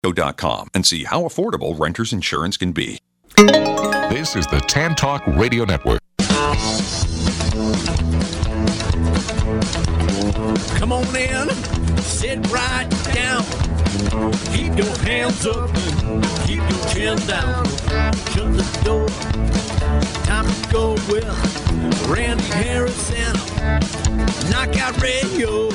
radio.com and see how affordable renter's insurance can be. This is the Tan Talk Radio Network. Come on in, sit right down. Keep your hands up and keep your chin down. Shut the door. Time to go with Randy Harris and Knockout Radio.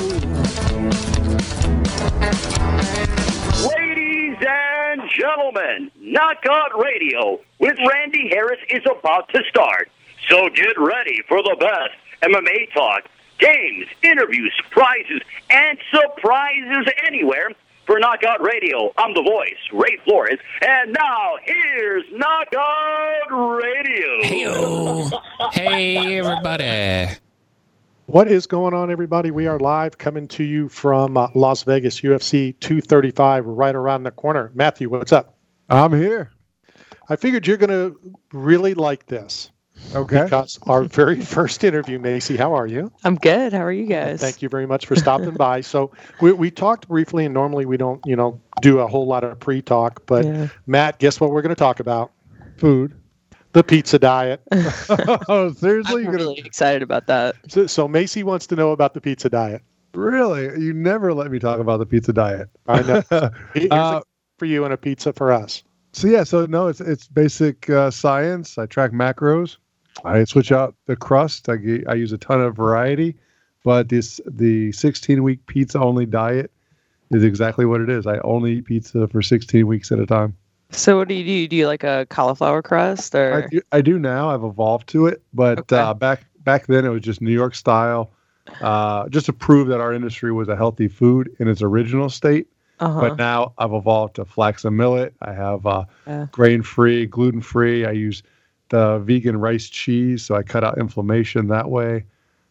Ladies and gentlemen, Knockout Radio with Randy Harris is about to start. So get ready for the best MMA talk, games, interviews, prizes, and surprises anywhere. For Knockout Radio, I'm the voice, Ray Flores, and now here's Knockout Radio. Hey-o. Hey, everybody. What is going on, everybody? We are live coming to you from Las Vegas, UFC 235, right around the corner. Matthew, what's up? I'm here. I figured you're going to really like this. Okay. Because our very first interview, Macy, how are you? I'm good. How are you guys? Thank you very much for stopping by. So we talked briefly, and normally we don't, do a whole lot of pre-talk. But Matt, guess what we're going to talk about? Food. The pizza diet. Oh, seriously? I'm really excited about that. So Macy wants to know about the pizza diet. Really? You never let me talk about the pizza diet. I know. Here's a for you and a pizza for us. It's basic science. I track macros. I switch out the crust. I use a ton of variety, but the 16-week pizza-only diet is exactly what it is. I only eat pizza for 16 weeks at a time. So what do you do? Do you like a cauliflower crust? Or I do now. I've evolved to it, but back then it was just New York style, just to prove that our industry was a healthy food in its original state. But now I've evolved to flax and millet. I have grain-free, gluten-free. I use the vegan rice cheese, so I cut out inflammation that way.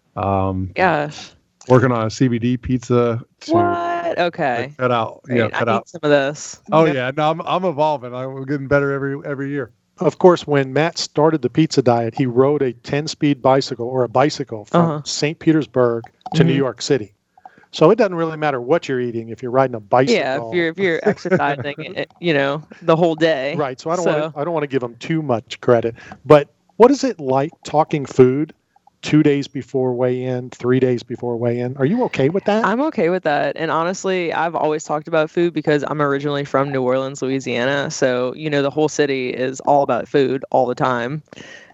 Gosh. Working on a CBD pizza. What? Okay. Cut out. I need some of this. Oh yeah, no, I'm evolving. I'm getting better every year. Of course, when Matt started the pizza diet, he rode a 10-speed bicycle or a bicycle from St. Petersburg to New York City. So it doesn't really matter what you're eating if you're riding a bicycle. Yeah, if you're exercising, the whole day. Right. So I don't want to give him too much credit. But what is it like talking food 2 days before weigh-in, 3 days before weigh-in? Are you okay with that? I'm okay with that. And honestly, I've always talked about food because I'm originally from New Orleans, Louisiana. So, the whole city is all about food all the time.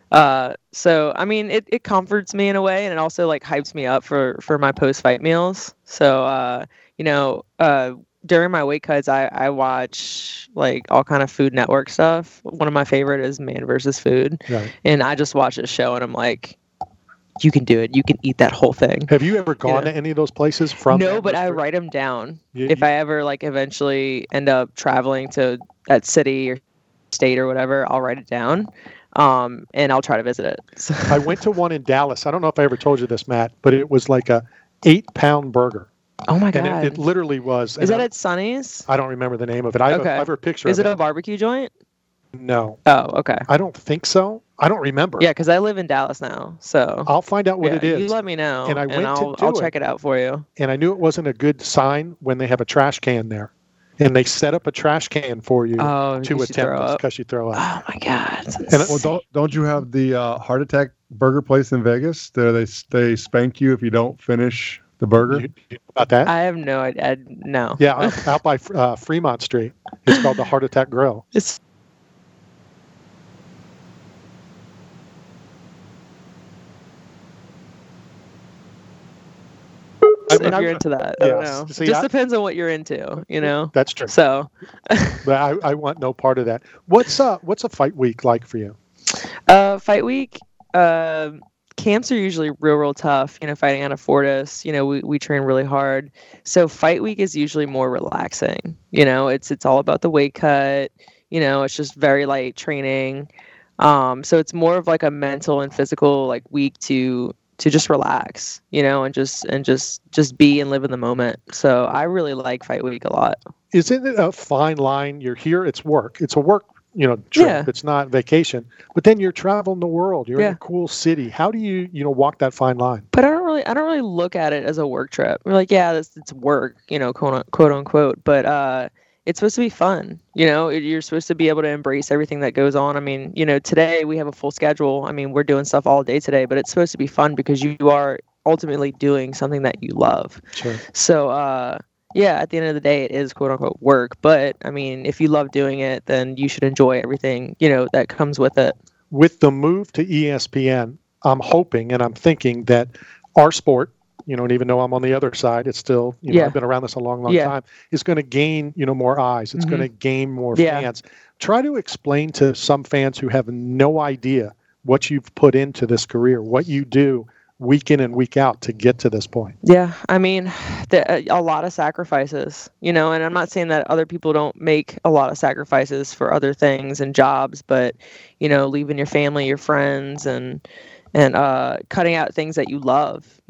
So, I mean, it comforts me in a way, and it also hypes me up for my post-fight meals. So, during my weight cuts, I watch all kind of Food Network stuff. One of my favorite is Man vs. Food. Right. And I just watch this show and I'm like, you can do it. You can eat that whole thing. Have you ever gone to any of those places from? No, but I write them down. If I ever eventually end up traveling to that city or state or whatever, I'll write it down. And I'll try to visit it. So. I went to one in Dallas. I don't know if I ever told you this, Matt, but it was like a 8-pound burger. Oh my God. And it literally was. Is that at Sonny's? I don't remember the name of it. I have a picture Is of it. Is it a barbecue joint? No. Oh, okay. I don't think so. I don't remember. Yeah, because I live in Dallas now, so I'll find out what it is. You let me know, and I'll check it out for you. And I knew it wasn't a good sign when they have a trash can there, and they set up a trash can for you to attempt this because you throw up. Oh my God! And don't you have the Heart Attack burger place in Vegas? There they spank you if you don't finish the burger. You know about that? I have no idea. No. Yeah, out by Fremont Street. It's called the Heart Attack Grill. It's if you're into that. I don't know. See, it just depends on what you're into, That's true. So, but I want no part of that. What's a fight week like for you? Fight week, camps are usually real tough. Fighting out of Fortis, we train really hard. So fight week is usually more relaxing. It's all about the weight cut. It's just very light training. So it's more of a mental and physical week to just relax, and just be and live in the moment. So I really like fight week a lot. Isn't it a fine line? You're here, it's work. It's a work, trip. Yeah. It's not vacation. But then you're traveling the world. You're in a cool city. How do you, walk that fine line? But I don't really look at it as a work trip. We're it's work, quote unquote. But it's supposed to be fun. You're supposed to be able to embrace everything that goes on. I mean, today we have a full schedule. I mean, we're doing stuff all day today, but it's supposed to be fun because you are ultimately doing something that you love. Sure. So, yeah, at the end of the day, it is quote unquote work. But I mean, if you love doing it, then you should enjoy everything, that comes with it. With the move to ESPN, I'm hoping and I'm thinking that our sport, and even though I'm on the other side, it's still, I've been around this a long time, is going to gain, more eyes. It's going to gain more fans. Try to explain to some fans who have no idea what you've put into this career, what you do week in and week out to get to this point. Yeah, I mean, a lot of sacrifices, and I'm not saying that other people don't make a lot of sacrifices for other things and jobs, but, leaving your family, your friends, and cutting out things that you love,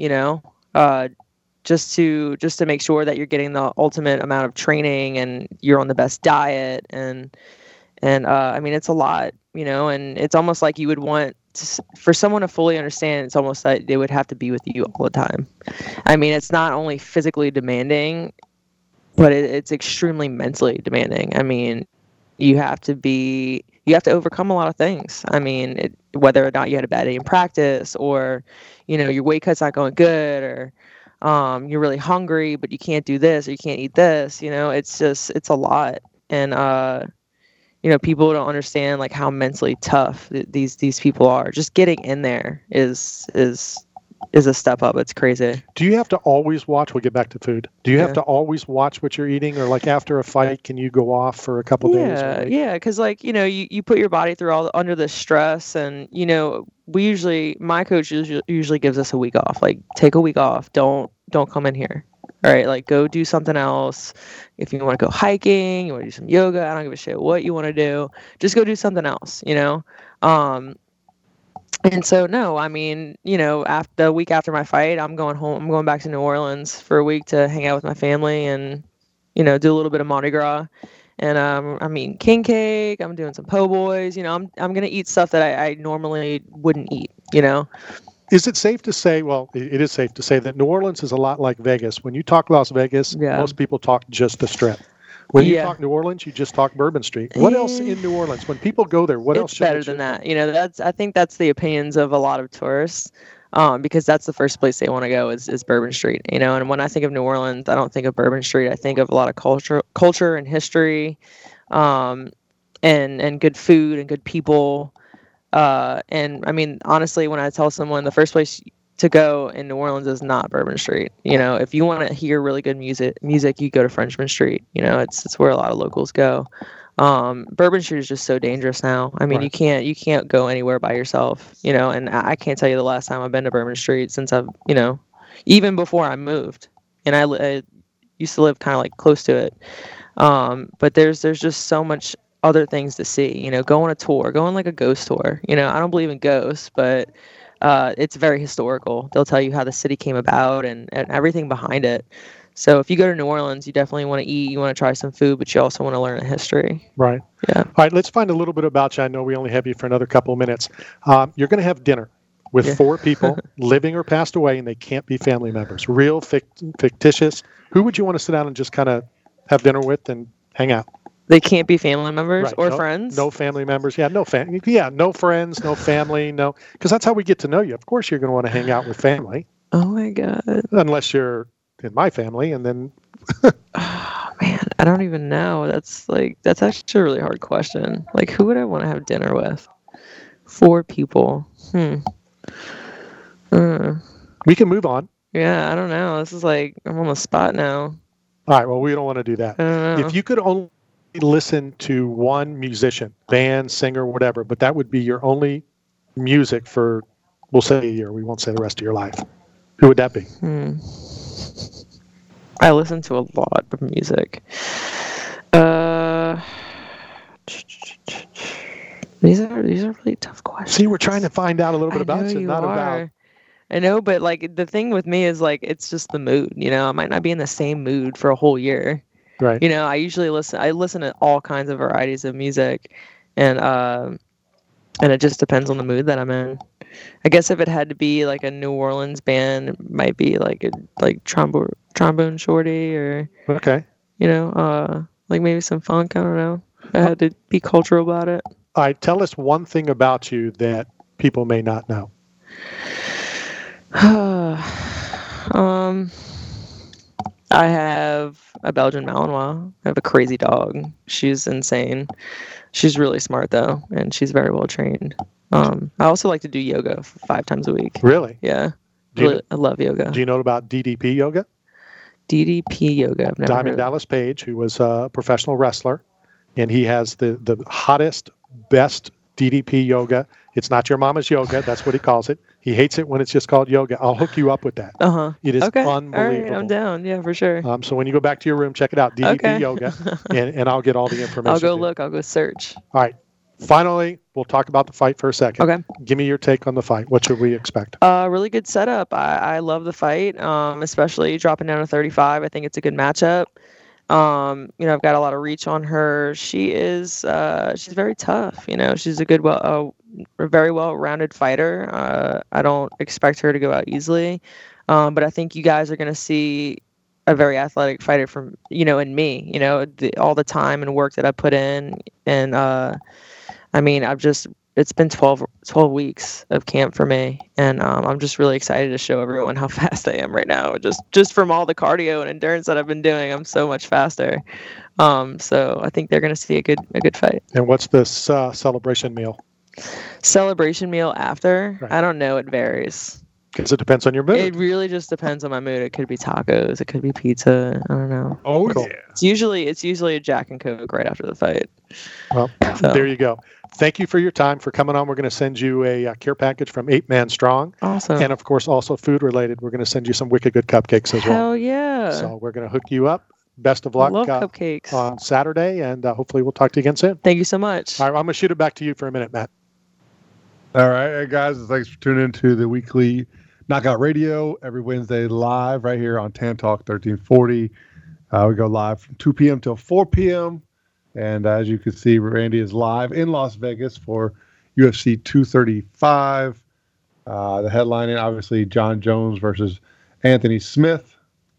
just to make sure that you're getting the ultimate amount of training and you're on the best diet. And I mean, it's a lot, and it's almost like you would want for someone to fully understand, it's almost like they would have to be with you all the time. I mean, it's not only physically demanding, but it's extremely mentally demanding. I mean, you have to overcome a lot of things. I mean, whether or not you had a bad day in practice, or, your weight cut's not going good, or you're really hungry, but you can't do this or you can't eat this, it's a lot. And, people don't understand like how mentally tough these people are. Just getting in there is a step up. It's crazy. Do you have to always watch? We'll get back to food. Do you have to always watch what you're eating, or like after a fight, can you go off for a couple days? Yeah, because you put your body through under the stress, and my coach usually gives us a week off. Like, take a week off. Don't come in here. All right, like, go do something else. If you want to go hiking, you want to do some yoga, I don't give a shit what you want to do. Just go do something else, And so, no, I mean, after the week after my fight, I'm going home. I'm going back to New Orleans for a week to hang out with my family and, do a little bit of Mardi Gras. And I'm eating king cake. I'm doing some po' boys. I'm going to eat stuff that I normally wouldn't eat, Is it safe to say, well, it is safe to say that New Orleans is a lot like Vegas. When you talk Las Vegas, most people talk just the Strip. When you talk New Orleans, you just talk Bourbon Street. What else in New Orleans? When people go there, what else should better than that? I think that's the opinions of a lot of tourists, because that's the first place they want to go is Bourbon Street. And when I think of New Orleans, I don't think of Bourbon Street. I think of a lot of culture and history, and good food and good people. And I mean, honestly, when I tell someone the first place to go in New Orleans is not Bourbon Street, if you want to hear really good music, you go to Frenchman Street. It's where a lot of locals go. Bourbon Street is just so dangerous now. I mean, you can't go anywhere by yourself, and I can't tell you the last time I've been to Bourbon Street since I've, even before I moved, and I used to live kind of like close to it. But there's just so much other things to see, go on a tour, go on like a ghost tour. I don't believe in ghosts, but it's very historical. They'll tell you how the city came about and everything behind it. So if you go to New Orleans, you definitely want to eat, you want to try some food, but you also want to learn the history. Right. Yeah. All right, let's find a little bit about you. I know we only have you for another couple of minutes. You're going to have dinner with 4 people living or passed away, and they can't be family members. Real, fictitious. Who would you want to sit down and just kind of have dinner with and hang out? They can't be family members or friends? No family members. Yeah, no friends, no family, no. Because that's how we get to know you. Of course, you're going to want to hang out with family. Oh, my God. Unless you're in my family, and then... Oh, man, I don't even know. That's actually a really hard question. Like, who would I want to have dinner with? 4 people. We can move on. Yeah, I don't know. This is like, I'm on the spot now. All right, well, we don't want to do that. If you could only listen to one musician, band, singer, whatever, but that would be your only music for, we'll say a year. We won't say the rest of your life. Who would that be? I listen to a lot of music. These are really tough questions. See, we're trying to find out a little bit about you, not about. I know, but like the thing with me is like it's just the mood. I might not be in the same mood for a whole year. Right. I usually listen to all kinds of varieties of music, and it just depends on the mood that I'm in. I guess if it had to be like a New Orleans band, it might be like trombone shorty or okay. like maybe some funk. I don't know. I had to be cultural about it. All right, tell us one thing about you that people may not know. I have a Belgian Malinois. I have a crazy dog. She's insane. She's really smart though, and she's very well trained. I also like to do yoga 5 times a week. Really? Yeah. I love yoga. Do you know about DDP yoga? DDP yoga. I've never Diamond Dallas Page, who was a professional wrestler, and he has the hottest, best DDP yoga. It's not your mama's yoga. That's what he calls it. He hates it when it's just called yoga. I'll hook you up with that. It is unbelievable. All right, I'm down. Yeah, for sure. So when you go back to your room, check it out, DDP yoga, and I'll get all the information. I'll go look. I'll go search. All right. Finally, we'll talk about the fight for a second. Okay. Give me your take on the fight. What should we expect? Really good setup. I love the fight, especially dropping down to 35. I think it's a good matchup. I've got a lot of reach on her. She's very tough. She's a good, a very well-rounded fighter. I don't expect her to go out easily, but I think you guys are going to see a very athletic fighter from, in me, all the time and work that I put in. And, it's been 12 weeks of camp for me, and I'm just really excited to show everyone how fast I am right now. Just from all the cardio and endurance that I've been doing, I'm so much faster. So I think they're going to see a good fight. And what's this celebration meal? Celebration meal after? Right. I don't know. It varies. Because it depends on your mood. It really just depends on my mood. It could be tacos. It could be pizza. I don't know. Oh, cool. Yeah. It's usually a Jack and Coke right after the fight. Well, there you go. Thank you for your time, for coming on. We're going to send you a care package from 8 Man Strong. Awesome. And, of course, also food related. We're going to send you some wicked good cupcakes as well. Hell yeah. So we're going to hook you up. Best of luck. I love cupcakes. On Saturday, and hopefully we'll talk to you again soon. Thank you so much. All right, I'm going to shoot it back to you for a minute, Matt. All right, hey guys, thanks for tuning in to the weekly Knockout Radio every Wednesday live right here on Tan Talk 1340. We go live from 2 p.m. till 4 p.m. And as you can see, Randy is live in Las Vegas for UFC 235. The headlining, obviously, John Jones versus Anthony Smith.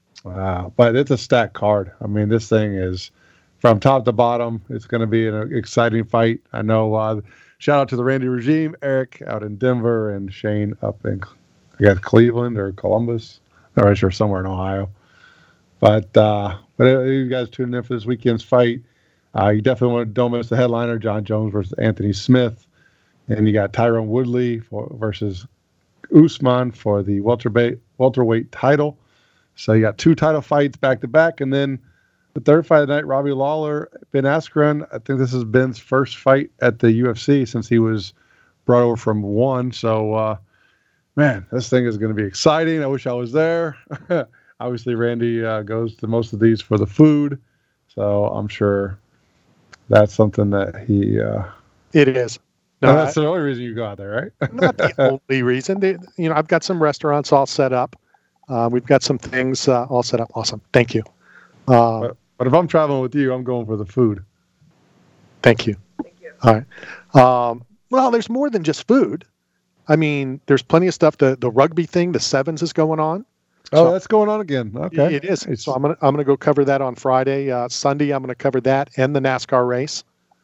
But it's a stacked card. I mean, this thing is from top to bottom. It's going to be an exciting fight. I know. Shout out to the Randy regime, Eric out in Denver, and Shane up in, I guess, Cleveland or Columbus. Not really sure, somewhere in Ohio. But you guys tuning in for this weekend's fight. You definitely don't miss the headliner, John Jones versus Anthony Smith. And you got Tyron Woodley versus Usman for the welterweight title. So you got 2 title fights back-to-back. And then the third fight of the night, Robbie Lawler, Ben Askren. I think this is Ben's first fight at the UFC since he was brought over from ONE. So, man, this thing is going to be exciting. I wish I was there. Obviously, Randy goes to most of these for the food. So I'm sure that's something that he... It is. No, that's the only reason you go out there, right? Not the only reason. I've got some restaurants all set up. We've got some things all set up. Awesome. Thank you. But if I'm traveling with you, I'm going for the food. Thank you. All right. Well, there's more than just food. I mean, there's plenty of stuff. The rugby thing, the sevens is going on. Oh, that's going on again. Okay. It is. So I'm gonna go cover that on Friday. Sunday, I'm gonna cover that and the NASCAR race.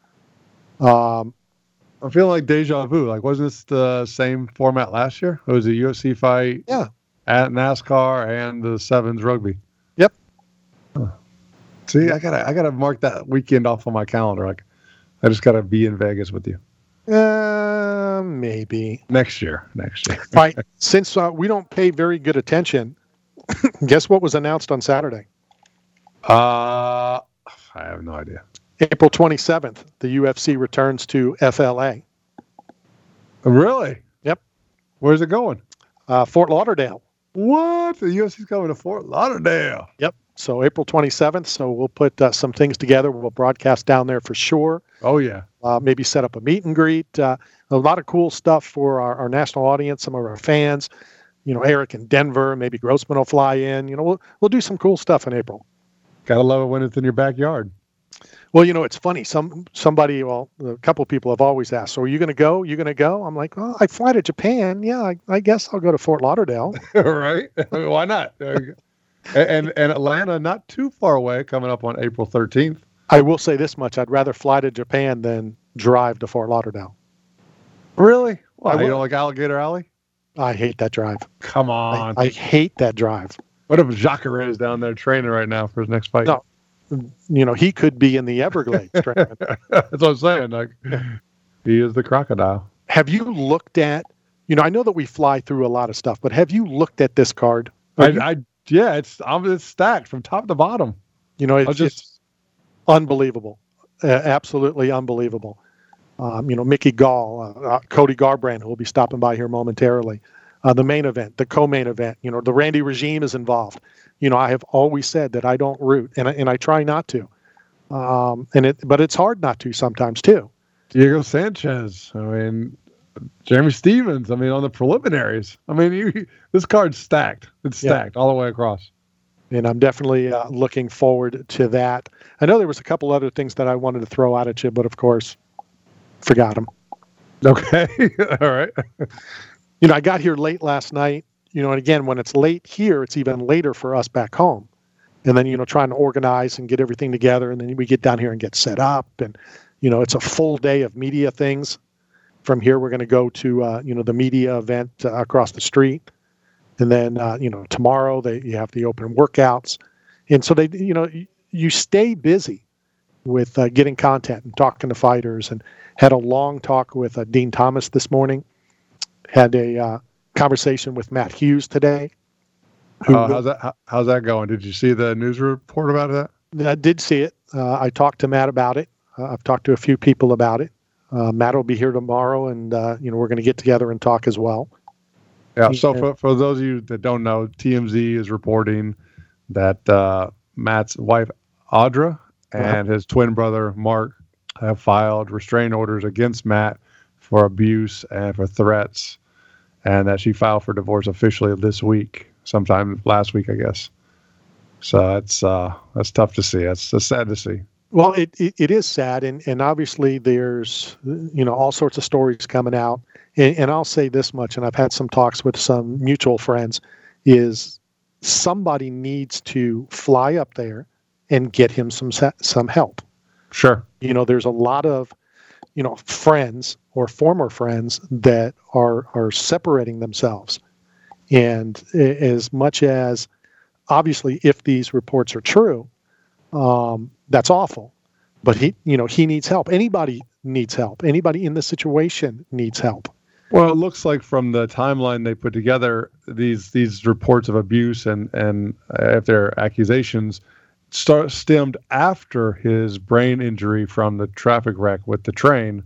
I'm feeling like deja vu. Like, wasn't this the same format last year? It was a UFC fight. Yeah. At NASCAR and the sevens rugby. Yep. Huh. See, I gotta mark that weekend off on my calendar. Like, I just gotta be in Vegas with you. Maybe next year. Right. Since we don't pay very good attention, guess what was announced on Saturday? I have no idea. April 27th, the UFC returns to FLA. Really? Yep. Where's it going? Fort Lauderdale. What? The UFC's coming to Fort Lauderdale. Yep. So April 27th. So we'll put some things together. We'll broadcast down there for sure. Oh, yeah. Maybe set up a meet and greet. A lot of cool stuff for our national audience, some of our fans. Eric in Denver, maybe Grossman will fly in. We'll do some cool stuff in April. Gotta love it when it's in your backyard. Well, it's funny. Somebody, a couple people have always asked, so are you going to go? I'm like, well, I fly to Japan. Yeah, I guess I'll go to Fort Lauderdale. Right? Why not? And Atlanta, not too far away, coming up on April 13th. I will say this much: I'd rather fly to Japan than drive to Fort Lauderdale. Really? Well, you don't like Alligator Alley? I hate that drive. Come on. I hate that drive. What if Jacare is down there training right now for his next fight? No. He could be in the Everglades training. That's what I'm saying. Like, he is the crocodile. Have you looked at, I know that we fly through a lot of stuff, but have you looked at this card? It's stacked from top to bottom. It's unbelievable. Absolutely unbelievable. Mickey Gall, Cody Garbrandt, who will be stopping by here momentarily. The main event, the co-main event, the Randy regime is involved. I have always said that I don't root, and I try not to. But it's hard not to sometimes too. Diego Sanchez. Jeremy Stevens. On the preliminaries. This card's stacked. It's stacked all the way across. And I'm definitely looking forward to that. I know there was a couple other things that I wanted to throw out at you, but of course, forgot them. Okay. All right. I got here late last night, and again, when it's late here, it's even later for us back home. And then, trying to organize and get everything together. And then we get down here and get set up. And, it's a full day of media things. From here, we're going to go to, the media event across the street. And then, tomorrow you have the open workouts. And so you stay busy with getting content and talking to fighters, and had a long talk with Dean Thomas this morning. Had a conversation with Matt Hughes today. How's that going? Did you see the news report about that? I did see it. I talked to Matt about it. I've talked to a few people about it. Matt will be here tomorrow, and we're going to get together and talk as well. Yeah. So for those of you that don't know, TMZ is reporting that Matt's wife Audra and his twin brother Mark have filed restraining orders against Matt for abuse and for threats, and that she filed for divorce officially this week, sometime last week, I guess. So that's tough to see. That's sad to see. Well, it is sad, and obviously there's all sorts of stories coming out, and I'll say this much, and I've had some talks with some mutual friends, is somebody needs to fly up there and get him some help. Sure. There's a lot of friends or former friends that are separating themselves. And as much as, obviously, if these reports are true, that's awful. But he needs help. Anybody needs help. Anybody in this situation needs help. Well, it looks like from the timeline they put together, these reports of abuse and if they're accusations stemmed after his brain injury from the traffic wreck with the train.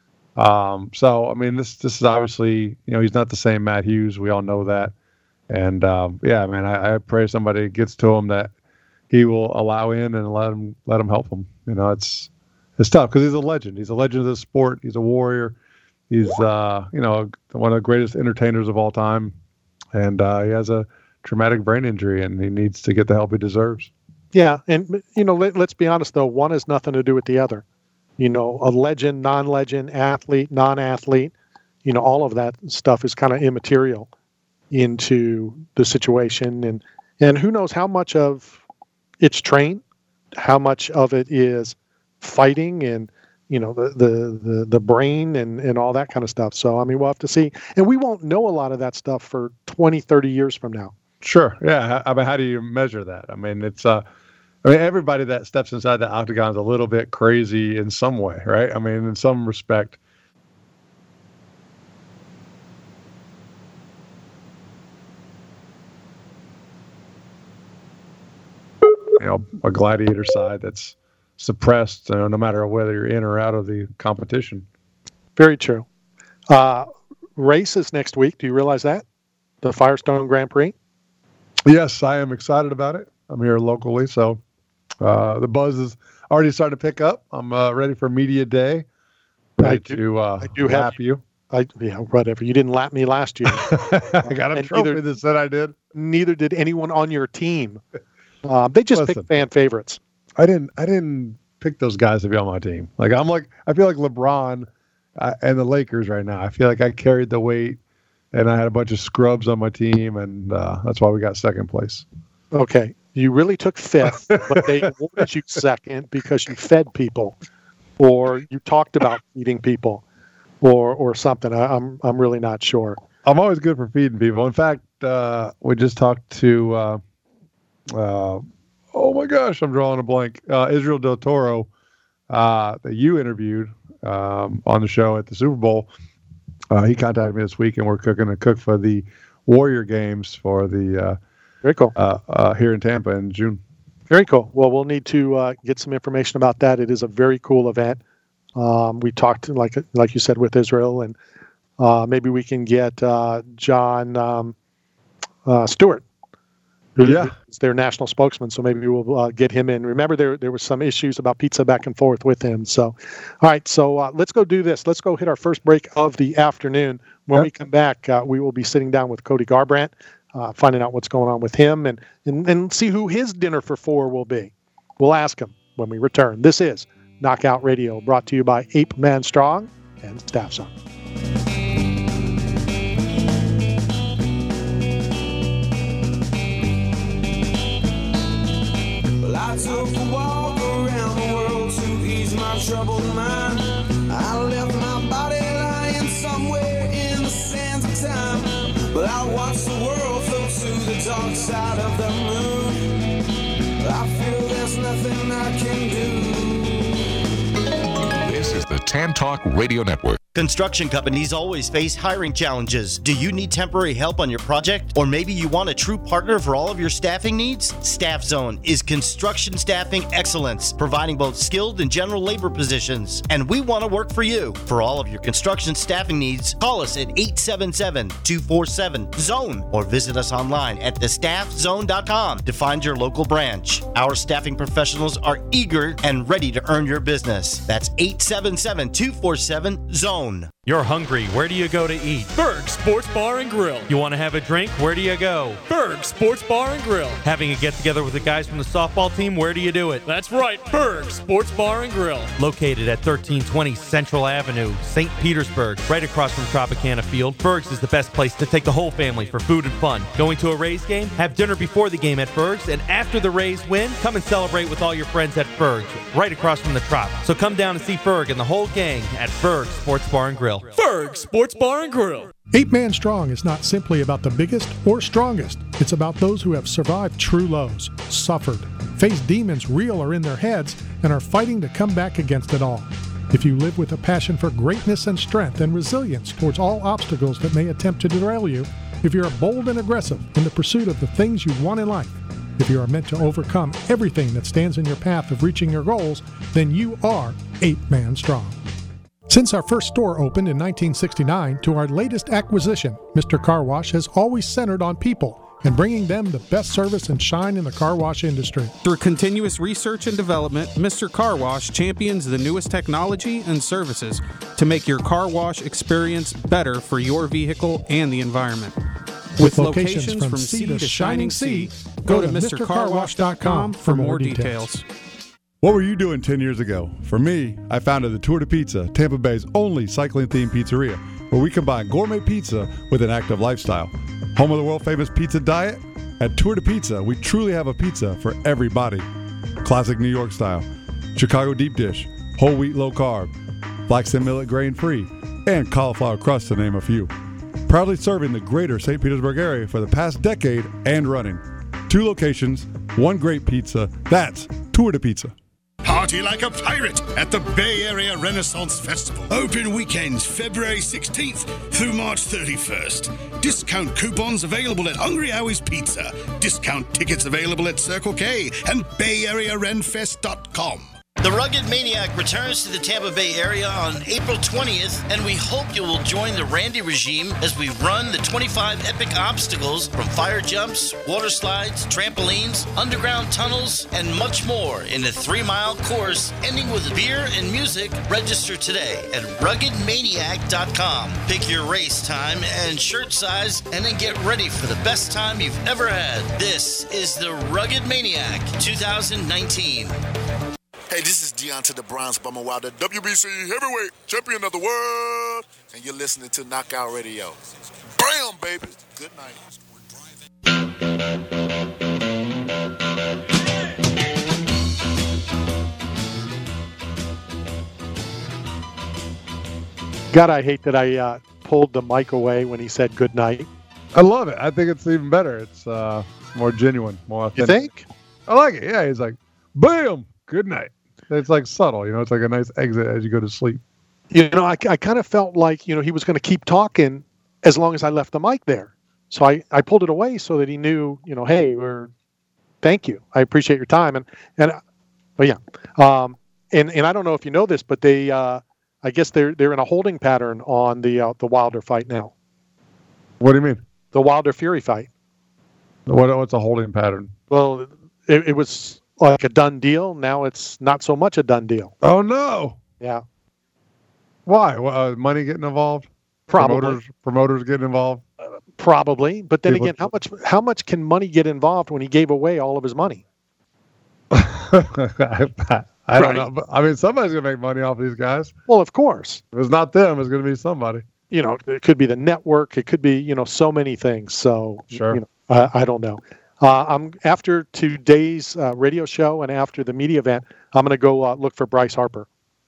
This is obviously, he's not the same Matt Hughes. We all know that. And I pray somebody gets to him that he will allow in and let him help him. It's tough because he's a legend. He's a legend of the sport. He's a warrior. He's one of the greatest entertainers of all time. And he has a traumatic brain injury, and he needs to get the help he deserves. Yeah, and let's be honest though, one has nothing to do with the other. A legend, non-legend, athlete, non-athlete, all of that stuff is kind of immaterial into the situation, and who knows how much of it's trained, how much of it is fighting, and the brain and all that kind of stuff. So we'll have to see, and we won't know a lot of that stuff for 20, 30 years from now. Sure. Yeah. How do you measure that? It's everybody that steps inside the octagon is a little bit crazy in some way, right? In some respect. A gladiator side that's suppressed, no matter whether you're in or out of the competition. Very true. Races next week. Do you realize that? The Firestone Grand Prix? Yes, I am excited about it. I'm here locally, so the buzz is already starting to pick up. I'm ready for media day. I do lap you. Whatever. You didn't lap me last year. I got a trophy that said I did. Neither did anyone on your team. They just picked fan favorites. I didn't pick those guys to be on my team. I feel like LeBron and the Lakers right now. I feel like I carried the weight, and I had a bunch of scrubs on my team, and that's why we got second place. Okay. you really took fifth, but they awarded you second because you fed people, or you talked about feeding people, or something. I'm really not sure. I'm always good for feeding people. In fact, we just talked to oh my gosh, I'm drawing a blank. Israel Del Toro, that you interviewed on the show at the Super Bowl. He contacted me this week, and we're cooking a cook for the Warrior games for the very cool here in Tampa in June. Very cool. Well, we'll need to get some information about that. It is a very cool event. We talked, like you said, with Israel, and maybe we can get John Stewart, who is their national spokesman. So maybe we'll get him in. Remember, there were some issues about pizza back and forth with him. So, all right. So let's go do this. Let's go hit our first break of the afternoon. When we come back, we will be sitting down with Cody Garbrandt, finding out what's going on with him, and see who his dinner for four will be. We'll ask him when we return. This is Knockout Radio, brought to you by Ape Man Strong and Staff Zone. I took a walk around the world to ease my troubled mind. I left my body lying somewhere in the sands of time. But I watched the world float to the dark side of the moon. I feel there's nothing I can do. This is the Tan Talk Radio Network. Construction companies always face hiring challenges. Do you need temporary help on your project? Or maybe you want a true partner for all of your staffing needs? Staff Zone is construction staffing excellence, providing both skilled and general labor positions. And we want to work for you. For all of your construction staffing needs, call us at 877-247-ZONE or visit us online at thestaffzone.com to find your local branch. Our staffing professionals are eager and ready to earn your business. That's 877-247-ZONE. You're hungry. Where do you go to eat? Berg Sports Bar and Grill. You want to have a drink? Where do you go? Berg Sports Bar and Grill. Having a get-together with the guys from the softball team? Where do you do it? That's right, Berg Sports Bar and Grill. Located at 1320 Central Avenue, St. Petersburg, right across from Tropicana Field, Berg's is the best place to take the whole family for food and fun. Going to a Rays game? Have dinner before the game at Berg's, and after the Rays win, come and celebrate with all your friends at Berg's, right across from the Trop. So come down and see Berg and the whole gang at Berg Sports Bar and Grill. Berg Sports Bar and Grill. Ape Man Strong is not simply about the biggest or strongest. It's about those who have survived true lows, suffered, faced demons real or in their heads, and are fighting to come back against it all. If you live with a passion for greatness and strength and resilience towards all obstacles that may attempt to derail you, if you are bold and aggressive in the pursuit of the things you want in life, if you are meant to overcome everything that stands in your path of reaching your goals, then you are Ape Man Strong. Since our first store opened in 1969 to our latest acquisition, Mr. Car Wash has always centered on people and bringing them the best service and shine in the car wash industry. Through continuous research and development, Mr. Car Wash champions the newest technology and services to make your car wash experience better for your vehicle and the environment. With locations from sea to shining sea, go to MrCarWash.com for more details. What were you doing 10 years ago? For me, I founded the Tour de Pizza, Tampa Bay's only cycling-themed pizzeria, where we combine gourmet pizza with an active lifestyle. Home of the world-famous pizza diet? At Tour de Pizza, we truly have a pizza for every body. Classic New York style, Chicago deep dish, whole wheat low carb, flax and millet grain-free, and cauliflower crust to name a few. Proudly serving the greater St. Petersburg area for the past decade and running. 2 locations, 1 great pizza. That's Tour de Pizza. Party like a pirate at the Bay Area Renaissance Festival. Open weekends February 16th through March 31st. Discount coupons available at Hungry Howie's Pizza. Discount tickets available at Circle K and BayAreaRenFest.com. The Rugged Maniac returns to the Tampa Bay area on April 20th, and we hope you will join the Randy regime as we run the 25 epic obstacles from fire jumps, water slides, trampolines, underground tunnels, and much more in a 3-mile course ending with beer and music. Register today at RuggedManiac.com. Pick your race time and shirt size, and then get ready for the best time you've ever had. This is the Rugged Maniac 2019. Hey, this is Deontay the Bronze Bomber Wilder, WBC heavyweight champion of the world, and you're listening to Knockout Radio. Bam, baby. Good night. God, I hate that I pulled the mic away when he said good night. I love it. I think it's even better. It's more genuine, more authentic. You think? I like it. Yeah, he's like, bam, good night. It's like subtle, It's like a nice exit as you go to sleep. I kind of felt like, he was going to keep talking as long as I left the mic there. So I pulled it away so that he knew, hey, thank you. I appreciate your time. And I don't know if you know this, but they, I guess they're in a holding pattern on the Wilder fight now. What do you mean? The Wilder Fury fight. What's a holding pattern? Well, it was like a done deal. Now it's not so much a done deal. Oh no! Yeah. Why? Money getting involved? Probably. Promoters getting involved? Probably. But then again, how much can money get involved when he gave away all of his money? I don't know. But, I mean, somebody's going to make money off these guys. Well, of course. If it's not them, it's going to be somebody. It could be the network. It could be, so many things. So, sure. I don't know. I'm after today's radio show and after the media event, I'm going to go look for Bryce Harper.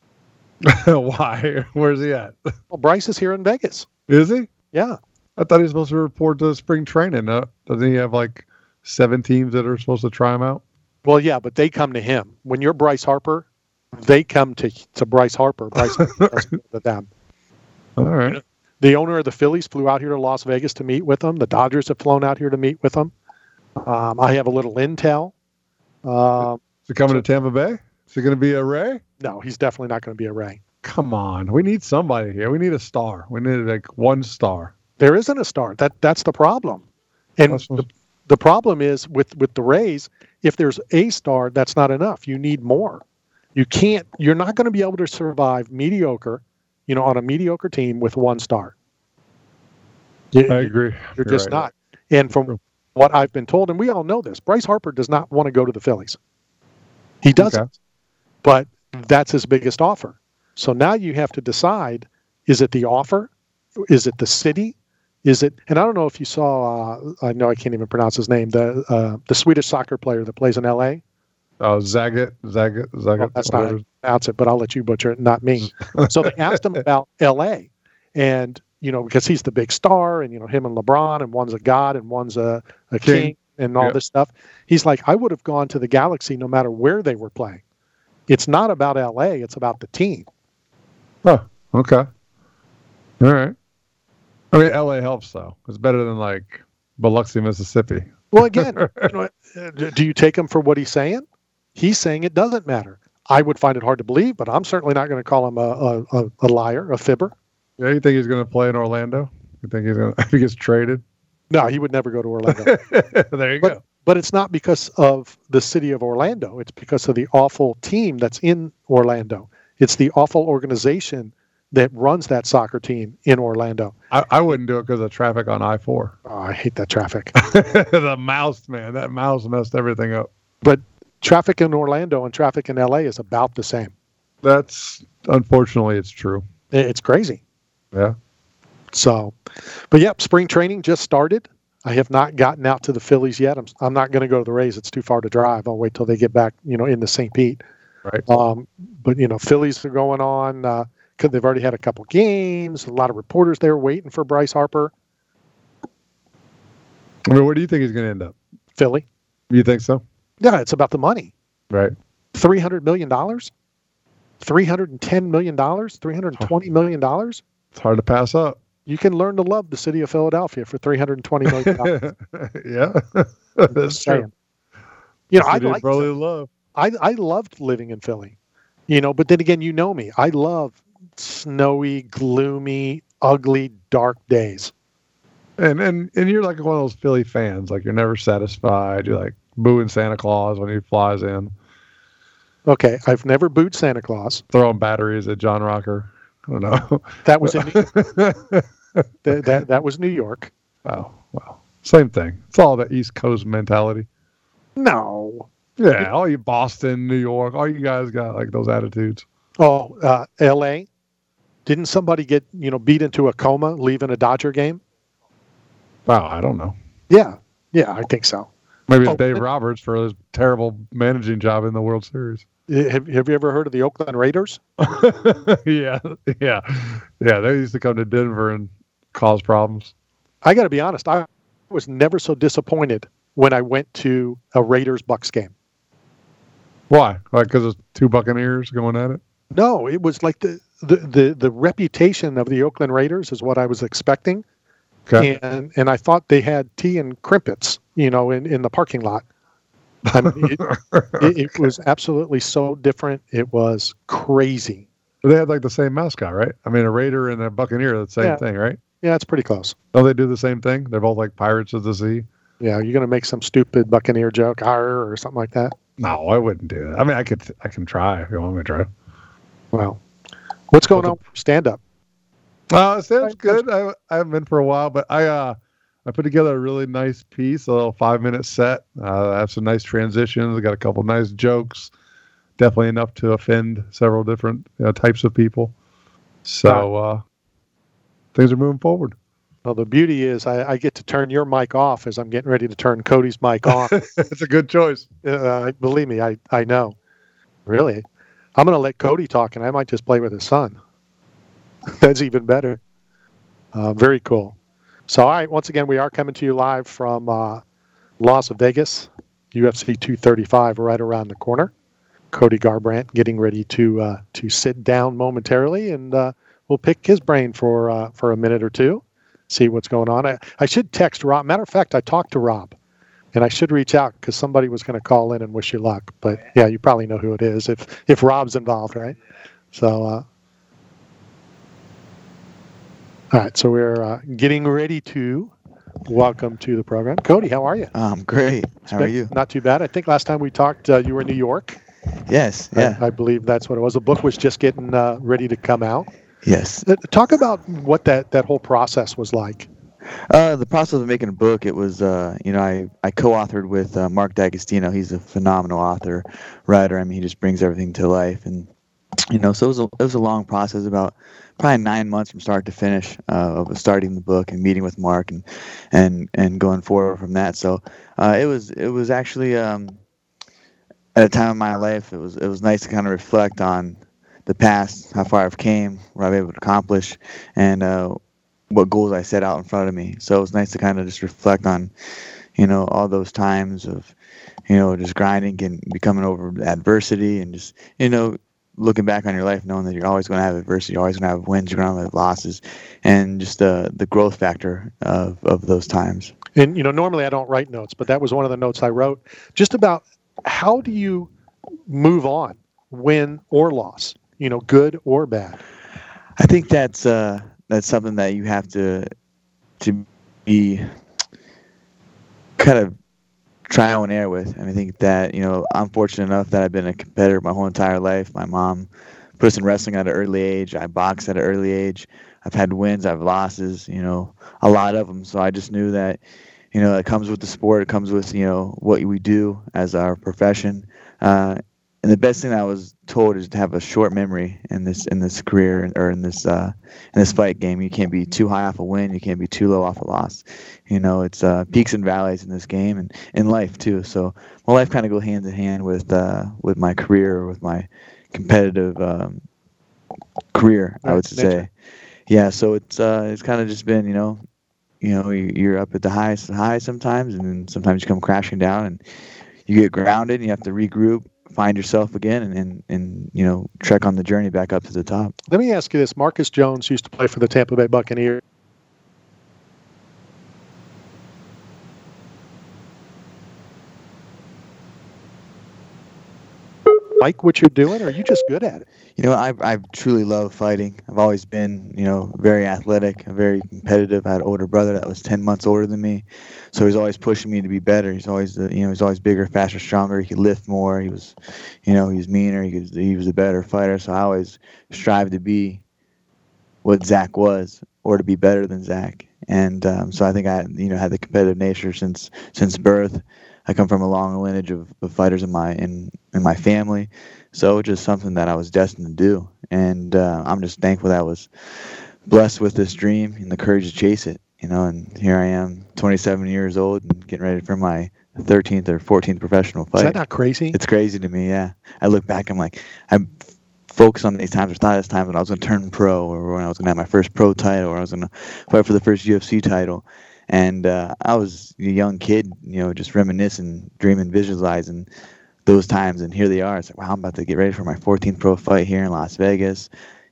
Why? Where's he at? Well, Bryce is here in Vegas. Is he? Yeah. I thought he was supposed to report to spring training. Doesn't he have like 7 teams that are supposed to try him out? Well, yeah, but they come to him. When you're Bryce Harper, they come to Bryce Harper. Bryce Harper doesn't go to them. All right. The owner of the Phillies flew out here to Las Vegas to meet with them. The Dodgers have flown out here to meet with them. I have a little intel. Is he coming to Tampa Bay? Is he going to be a Ray? No, he's definitely not going to be a Ray. Come on. We need somebody here. We need a star. We need like one star. There isn't a star. That's the problem. And the problem is with the Rays, if there's a star, that's not enough. You need more. You're not going to be able to survive mediocre, on a mediocre team with one star. I agree. You're just right. Not. And from what I've been told, and we all know this, Bryce Harper does not want to go to the Phillies. He doesn't. Okay. But that's his biggest offer. So now you have to decide, is it the offer? Is it the city? Is it, and I don't know if you saw, I know I can't even pronounce his name, the Swedish soccer player that plays in L.A. Oh, Zagat. Well, that's not how to pronounce it, but I'll let you butcher it, not me. So they asked him about L.A. and, because he's the big star and, him and LeBron and one's a god and one's a king and all this stuff. He's like, I would have gone to the Galaxy no matter where they were playing. It's not about L.A., it's about the team. Oh, okay. All right. I mean, L.A. helps, though. It's better than, like, Biloxi, Mississippi. Well, again, do you take him for what he's saying? He's saying it doesn't matter. I would find it hard to believe, but I'm certainly not going to call him a liar, a fibber. Yeah, you think he's going to play in Orlando? You think he's going to, if he gets traded? No, he would never go to Orlando. There you go. But it's not because of the city of Orlando. It's because of the awful team that's in Orlando. It's the awful organization that runs that soccer team in Orlando. I wouldn't do it because of traffic on I-4. Oh, I hate that traffic. The mouse, man. That mouse messed everything up. But traffic in Orlando and traffic in L.A. is about the same. Unfortunately, it's true. It's crazy. Yeah. So, but yeah, spring training just started. I have not gotten out to the Phillies yet. I'm not going to go to the Rays. It's too far to drive. I'll wait till they get back, into St. Pete. Right. But, Phillies are going on. Because they've already had a couple games. A lot of reporters there waiting for Bryce Harper. I mean, where do you think he's going to end up? Philly. You think so? Yeah, it's about the money. Right. $300 million? $310 million? $320 million? It's hard to pass up. You can learn to love the city of Philadelphia for $320 million. Yeah, that's true. I like probably love. I loved living in Philly. But then again, me. I love snowy, gloomy, ugly, dark days. And you're like one of those Philly fans. Like, you're never satisfied. You're like booing Santa Claus when he flies in. Okay, I've never booed Santa Claus. Throwing batteries at John Rocker. I don't know. That was in that was New York. Oh, wow. Same thing. It's all the East Coast mentality. No. Yeah, all you Boston, New York, all you guys got like those attitudes. Oh, L.A.? Didn't somebody get, beat into a coma leaving a Dodger game? Wow, I don't know. Yeah, I think so. Maybe it's Dave Roberts for his terrible managing job in the World Series. Have you ever heard of the Oakland Raiders? Yeah. They used to come to Denver and cause problems. I got to be honest. I was never so disappointed when I went to a Raiders-Bucks game. Why? Like because of two Buccaneers going at it? No, it was like the reputation of the Oakland Raiders is what I was expecting. Okay. And I thought they had tea and crimpets, in the parking lot. I mean, it was absolutely so different. It was crazy. They had like the same mascot, right? I mean, a Raider and a Buccaneer, the same thing, right? Yeah, it's pretty close. Don't they do the same thing? They're both like Pirates of the Sea. Yeah, you're gonna make some stupid Buccaneer joke, or something like that. No, I wouldn't do that. I mean, I can try if you want me to try. Well, what's going on? Stand up. Stand-up's good. I haven't been for a while, but I put together a really nice piece, a little 5-minute set. I have some nice transitions. I got a couple nice jokes. Definitely enough to offend several different types of people. So things are moving forward. Well, the beauty is I get to turn your mic off as I'm getting ready to turn Cody's mic on. It's a good choice. Believe me, I know. Really. I'm going to let Cody talk, and I might just play with his son. That's even better. Very cool. So, all right, once again, we are coming to you live from Las Vegas, UFC 235 right around the corner. Cody Garbrandt getting ready to sit down momentarily, and we'll pick his brain for a minute or two, see what's going on. I should text Rob. Matter of fact, I talked to Rob, and I should reach out because somebody was going to call in and wish you luck. But, yeah, you probably know who it is if Rob's involved, right? So, all right, so we're getting ready to welcome to the program. Cody, how are you? Great. How are you? Not too bad. I think last time we talked, you were in New York. Yes, yeah. I believe that's what it was. The book was just getting ready to come out. Yes. Talk about what that whole process was like. The process of making a book, it was, I co-authored with Mark D'Agostino. He's a phenomenal author, writer. I mean, he just brings everything to life. And, so it was a long process, about probably 9 months from start to finish of starting the book and meeting with Mark and going forward from that. So it was actually at a time in my life, it was nice to kind of reflect on the past, how far I've came, what I've been able to accomplish, and what goals I set out in front of me. So it was nice to kind of just reflect on, all those times of, just grinding and becoming over adversity and just, looking back on your life, knowing that you're always going to have adversity, you're always going to have wins, you're going to have losses, and just the growth factor of those times. And, normally I don't write notes, but that was one of the notes I wrote, just about how do you move on, win or loss, good or bad? I think that's something that you have to be kind of trial and error with. And I think that, I'm fortunate enough that I've been a competitor my whole entire life. My mom put us in wrestling at an early age. I boxed at an early age. I've had wins, I've losses, a lot of them. So I just knew that, it comes with the sport. It comes with, what we do as our profession. And the best thing I was told is to have a short memory in this career or in this fight game. You can't be too high off a win. You can't be too low off a loss. It's peaks and valleys in this game and in life too. So my life kind of go hand in hand with my career, with my competitive career, I would say. Yeah. So it's kind of just been you're up at the highest high sometimes, and then sometimes you come crashing down and you get grounded and you have to regroup, find yourself again, and trek on the journey back up to the top. Let me ask you this. Marcus Jones used to play for the Tampa Bay Buccaneers. Like what you're doing, or are you just good at it? I truly love fighting. I've always been, very athletic, very competitive. I had an older brother that was 10 months older than me, so he's always pushing me to be better. He's always, he's always bigger, faster, stronger. He could lift more. He was, he was meaner. He was a better fighter. So I always strive to be what Zach was, or to be better than Zach. And so I think I, had the competitive nature since birth. I come from a long lineage of fighters in my family, so it's just something that I was destined to do. And I'm just thankful that I was blessed with this dream and the courage to chase it. and here I am, 27 years old and getting ready for my 13th or 14th professional fight. Is that not crazy? It's crazy to me, yeah. I look back, I'm like, I'm focused on these times. There's not this time when I was going to turn pro, or when I was going to have my first pro title, or I was going to fight for the first UFC title. And I was a young kid, just reminiscing, dreaming, visualizing those times. And here they are. It's like, wow, I'm about to get ready for my 14th pro fight here in Las Vegas.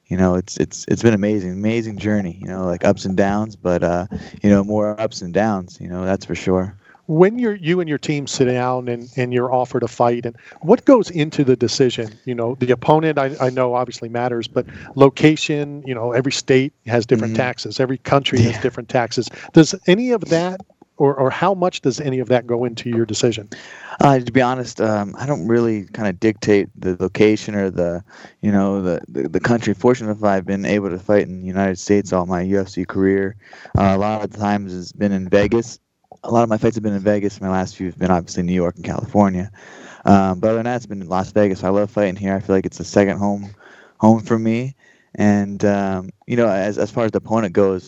It's been amazing journey, like ups and downs, but, more ups and downs, that's for sure. When you and your team sit down and you're offered a fight, and what goes into the decision? The opponent, I know obviously matters, but location, every state has different taxes. Every country has different taxes. Does any of that, or how much does any of that go into your decision? To be honest, I don't really kind of dictate the location or the country. Fortunate enough, I've been able to fight in the United States all my UFC career. A lot of the times it's been in Vegas. A lot of my fights have been in Vegas. My last few have been obviously New York and California. But other than that, it's been in Las Vegas. I love fighting here. I feel like it's a second home for me. And, as far as the opponent goes,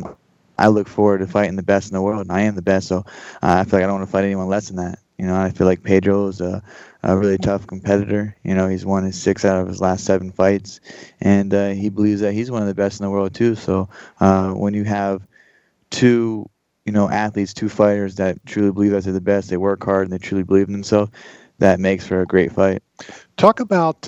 I look forward to fighting the best in the world, and I am the best. So I feel like I don't want to fight anyone less than that. I feel like Pedro is a really tough competitor. He's won his 6 out of his last 7 fights. And he believes that he's one of the best in the world, too. So when you have two athletes, 2 fighters that truly believe that they're the best, they work hard, and they truly believe in themselves, that makes for a great fight. Talk about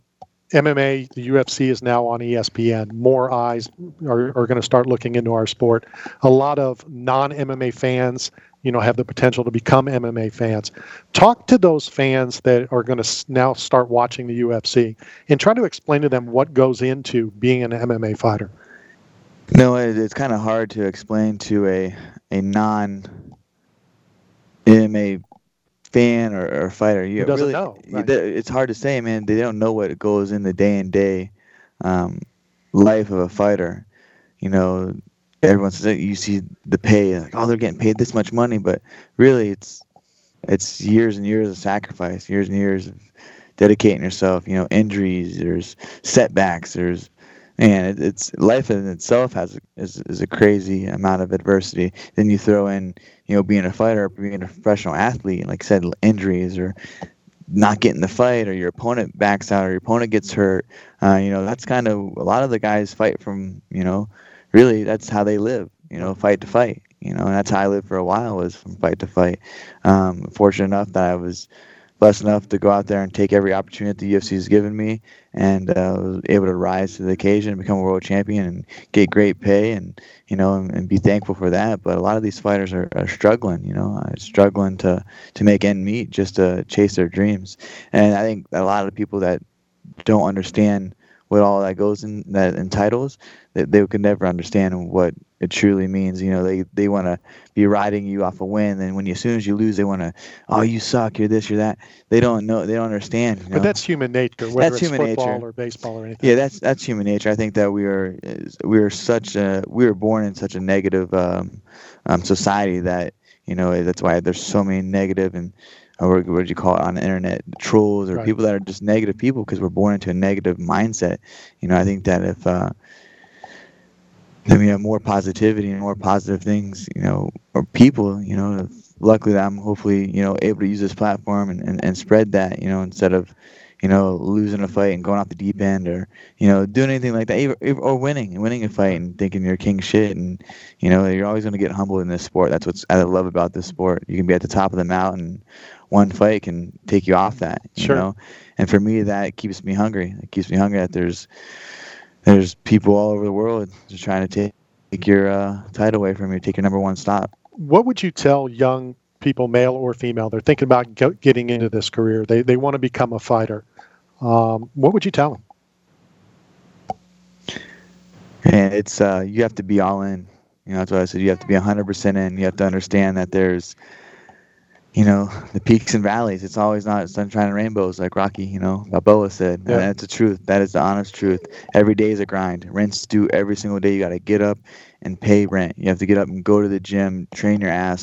MMA. The UFC is now on ESPN. More eyes are going to start looking into our sport. A lot of non-MMA fans, have the potential to become MMA fans. Talk to those fans that are going to now start watching the UFC and try to explain to them what goes into being an MMA fighter. No, it's kind of hard to explain to a non-MMA fan or fighter. Who doesn't know? Right. It's hard to say, man. They don't know what goes in the day-and-day life of a fighter. Everyone says you see the pay, like, oh, they're getting paid this much money, but really it's years and years of sacrifice, years and years of dedicating yourself. Injuries, there's setbacks, there's it's life in itself is a crazy amount of adversity. Then you throw in, being a fighter, being a professional athlete, and like I said, injuries or not getting the fight, or your opponent backs out, or your opponent gets hurt. That's kind of a lot of the guys fight from. Really, that's how they live. Fight to fight. And that's how I lived for a while, was from fight to fight. Fortunate enough that I was blessed enough to go out there and take every opportunity the UFC has given me, and was able to rise to the occasion and become a world champion and get great pay, and and be thankful for that. But a lot of these fighters are struggling, struggling to make end meet just to chase their dreams. And I think a lot of people that don't understand what all that goes in that entitles, that they could never understand what it truly means. They want to be riding you off a win, and as soon as you lose, they want to, oh, you suck, you're this, you're that. They don't know, they don't understand. But that's human nature, whether it's football or baseball or anything. Yeah, that's human nature. I think that we were born in such a negative society that that's why there's so many negative and, or what do you call it on the internet, trolls, or people that are just negative people, because we're born into a negative mindset. I think that if then we have more positivity and more positive things, or people, luckily that I'm hopefully, able to use this platform and spread that, instead of, losing a fight and going off the deep end, or, doing anything like that, or winning a fight and thinking you're king shit. And, you're always going to get humbled in this sport. That's what I love about this sport. You can be at the top of the mountain. One fight can take you off that, you know? And for me, that keeps me hungry. It keeps me hungry that there's people all over the world just trying to take your title away from you, take your number one stop. What would you tell young people, male or female, they're thinking about getting into this career, they want to become a fighter? What would you tell them? And it's you have to be all in. That's what I said. You have to be 100% in. You have to understand that there's the peaks and valleys. It's always not sunshine and rainbows, like Rocky, Balboa said. Yeah. And that's the truth. That is the honest truth. Every day is a grind. Rent's due every single day. You got to get up and pay rent. You have to get up and go to the gym, train your ass off,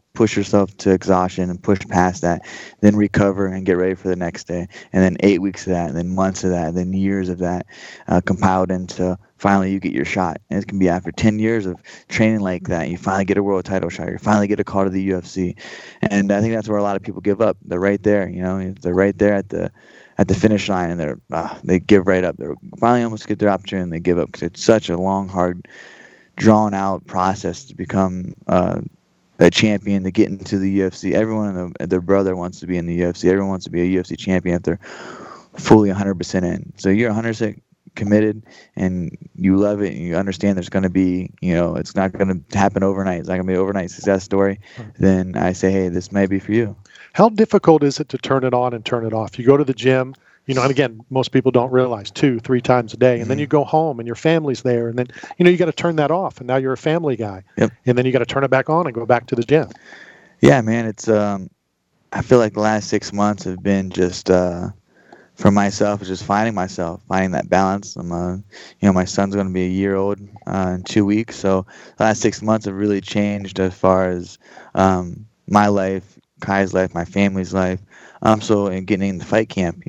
push yourself to exhaustion and push past that, then recover and get ready for the next day. And then 8 weeks of that, and then months of that, and then years of that compiled into finally you get your shot. And it can be after 10 years of training like that, you finally get a world title shot. You finally get a call to the UFC. And I think that's where a lot of people give up. They're right there, they're right there at the finish line, and they give right up. They finally almost get their opportunity, and they give up because it's such a long, hard, drawn-out process to become a champion, to get into the UFC. Everyone and their brother wants to be in the UFC. Everyone wants to be a UFC champion if they're fully 100% in. So you're 100% committed, and you love it, and you understand there's going to be, it's not going to happen overnight. It's not going to be an overnight success story. Then I say, hey, this may be for you. How difficult is it to turn it on and turn it off? You go to the gym, and again, most people don't realize 2-3 times a day, and then you go home and your family's there, and then, you got to turn that off, and now you're a family guy. Yep. And then you got to turn it back on and go back to the gym. Yeah, man, it's, I feel like the last 6 months have been just, for myself, just finding that balance. I'm, my son's going to be a year old in 2 weeks, so the last 6 months have really changed as far as my life, Kai's life, my family's life. So in getting in the fight camp,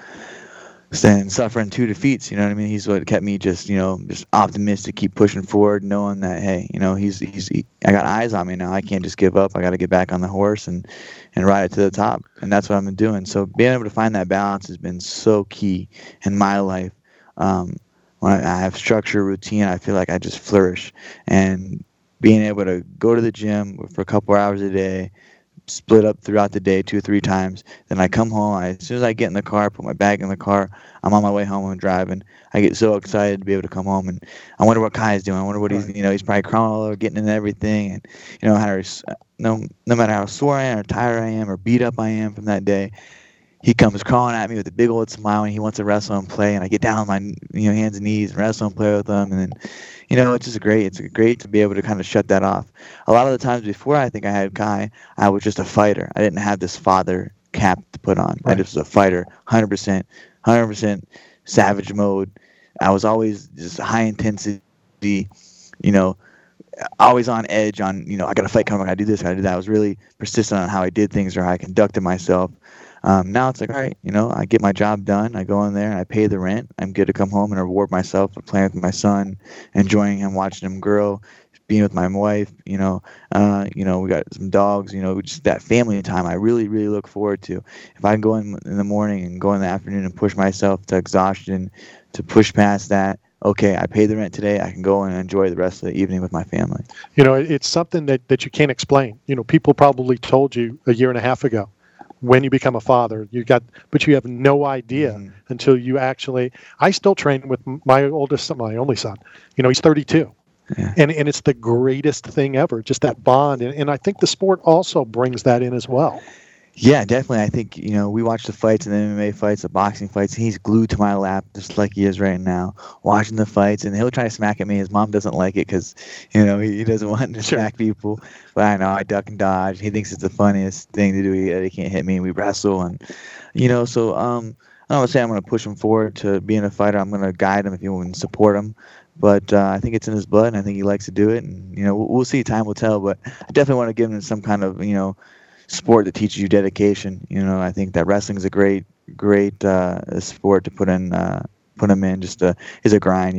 and suffering 2 defeats, you know what I mean? He's what kept me just optimistic, keep pushing forward, knowing that, hey, I got eyes on me now. I can't just give up. I got to get back on the horse and ride it to the top. And that's what I've been doing. So being able to find that balance has been so key in my life. When I have structure, routine, I feel like I just flourish. And being able to go to the gym for a couple hours a day, split up throughout the day 2 or 3 times. Then I come home. As soon as I get in the car, put my bag in the car, I'm on my way home. I'm driving. I get so excited to be able to come home, and I wonder what Kai's doing. I wonder what he's, he's probably crawling all over, getting into everything, and no matter how sore I am or tired I am or beat up I am from that day, he comes crawling at me with a big old smile, and he wants to wrestle and play. And I get down on my hands and knees and wrestle and play with him. And then, it's just great. It's great to be able to kind of shut that off. A lot of the times before I think I had Kai, I was just a fighter. I didn't have this father cap to put on. Right. I just was a fighter, 100% savage mode. I was always just high intensity, always on edge on, I got to fight coming, I got to do this, I got to do that. I was really persistent on how I did things or how I conducted myself. Now it's like, all right, I get my job done. I go in there and I pay the rent. I'm good to come home and reward myself for playing with my son, enjoying him, watching him grow, being with my wife. We got some dogs. Just that family time. I really, really look forward to. If I can go in the morning and go in the afternoon and push myself to exhaustion, to push past that. Okay, I paid the rent today. I can go and enjoy the rest of the evening with my family. It's something that you can't explain. People probably told you a year and a half ago, when you become a father, but you have no idea until you actually. I still train with my only son. He's 32, and it's the greatest thing ever. Just that bond, and I think the sport also brings that in as well. Yeah, definitely. I think, we watch the fights and the MMA fights, the boxing fights. He's glued to my lap just like he is right now, watching the fights. And he'll try to smack at me. His mom doesn't like it because, he doesn't want to smack people. But I know I duck and dodge. He thinks it's the funniest thing to do. He can't hit me. We wrestle. And, so I don't want to say I'm going to push him forward to being a fighter. I'm going to guide him if you want and support him. But I think it's in his blood, and I think he likes to do it. And, we'll see. Time will tell. But I definitely want to give him some kind of, sport that teaches you dedication. I think that wrestling is a great sport to put him in. Just is a grind.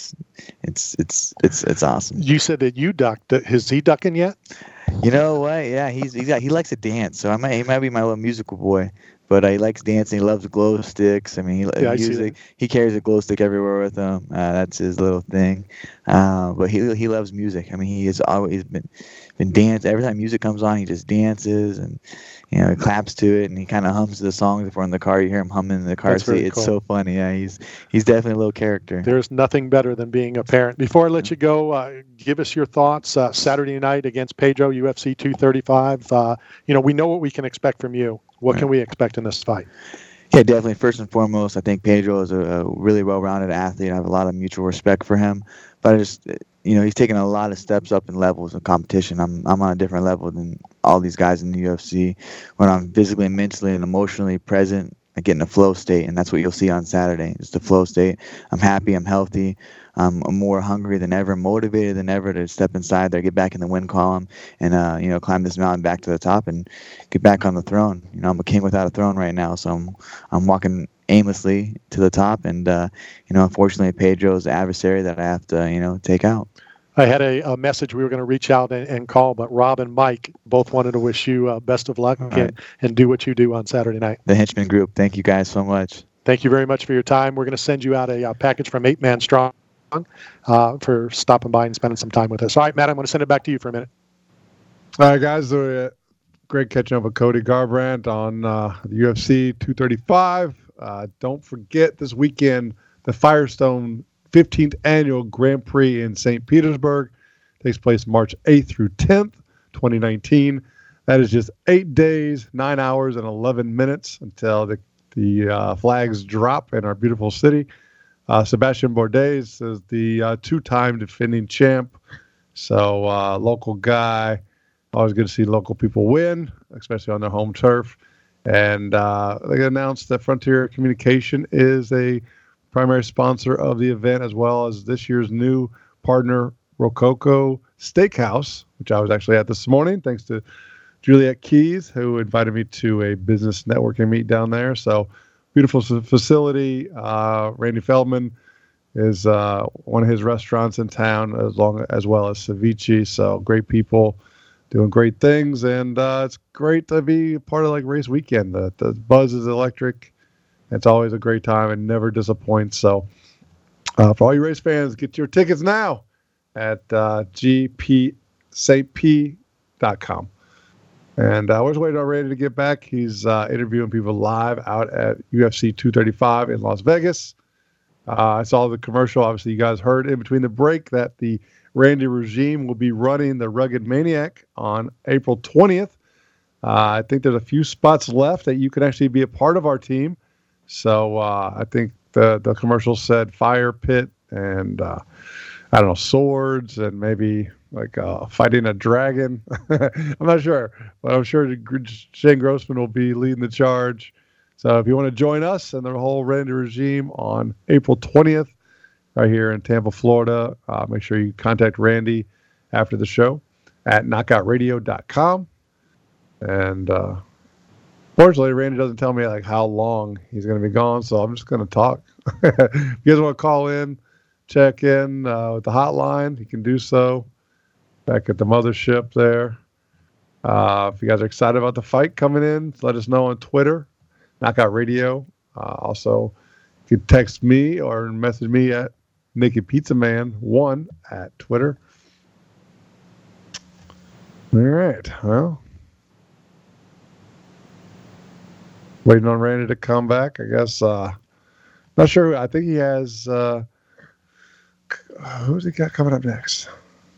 It's awesome. You said that you ducked. Is he ducking yet? You know what? Yeah, he likes to dance. So he might be my little musical boy. But he likes dancing. He loves glow sticks. I mean, music. He carries a glow stick everywhere with him. That's his little thing. But he loves music. I mean, he has always been dancing. Every time music comes on, he just dances and he claps to it, and he kind of hums the songs. If we're in the car, you hear him humming in the car seat. It's so funny. Yeah, he's definitely a little character. There's nothing better than being a parent. Before I let you go, give us your thoughts. Saturday night against Pedro, UFC 235. We know what we can expect from you. What can we expect in this fight? Yeah, definitely. First and foremost, I think Pedro is a really well-rounded athlete. I have a lot of mutual respect for him. But he's taken a lot of steps up in levels of competition. I'm on a different level than all these guys in the UFC. When I'm physically, mentally, and emotionally present, I get in a flow state, and that's what you'll see on Saturday. It's the flow state. I'm happy. I'm healthy. I'm more hungry than ever, motivated than ever to step inside there, get back in the win column, and climb this mountain back to the top and get back on the throne. I'm a king without a throne right now, so I'm walking aimlessly to the top, and unfortunately, Pedro's the adversary that I have to take out. I had a message we were going to reach out and call, but Rob and Mike both wanted to wish you best of luck and do what you do on Saturday night. The Henchman Group, thank you guys so much. Thank you very much for your time. We're going to send you out a package from 8 Man Strong for stopping by and spending some time with us. All right, Matt, I'm going to send it back to you for a minute. All right, guys. Great catching up with Cody Garbrandt on the UFC 235. Don't forget this weekend, the Firestone 15th Annual Grand Prix in St. Petersburg takes place March 8th through 10th, 2019. That is just 8 days, 9 hours, and 11 minutes until the flags drop in our beautiful city. Sebastian Bourdais is the two-time defending champ. So local guy. Always good to see local people win, especially on their home turf. And they announced that Frontier Communication is a primary sponsor of the event, as well as this year's new partner, Rococo Steakhouse, which I was actually at this morning, thanks to Juliet Keys, who invited me to a business networking meet down there. So beautiful facility. Randy Feldman is one of his restaurants in town, as well as Ceviche. So great people doing great things, and it's great to be part of race weekend. The buzz is electric. It's always a great time and never disappoints. So for all you race fans, get your tickets now at gpstp.com. And we're just waiting on Randy to get back. He's interviewing people live out at UFC 235 in Las Vegas. I saw the commercial. Obviously, you guys heard in between the break that the Randy regime will be running the Rugged Maniac on April 20th. I think there's a few spots left that you can actually be a part of our team. So I think the commercial said fire pit and, swords and maybe fighting a dragon. I'm not sure, but I'm sure Shane Grossman will be leading the charge. So if you want to join us and the whole Randy regime on April 20th, right here in Tampa, Florida, make sure you contact Randy after the show at knockoutradio.com. And fortunately, Randy doesn't tell me how long he's going to be gone, so I'm just going to talk. If you guys want to call in, check in with the hotline, you can do so back at the mothership there. If you guys are excited about the fight coming in, let us know on Twitter, Knockout Radio. Also, you can text me or message me at Naked Pizza Man 1 at Twitter. All right. Well, waiting on Randy to come back. I guess. Not sure. I think he has. Who's he got coming up next?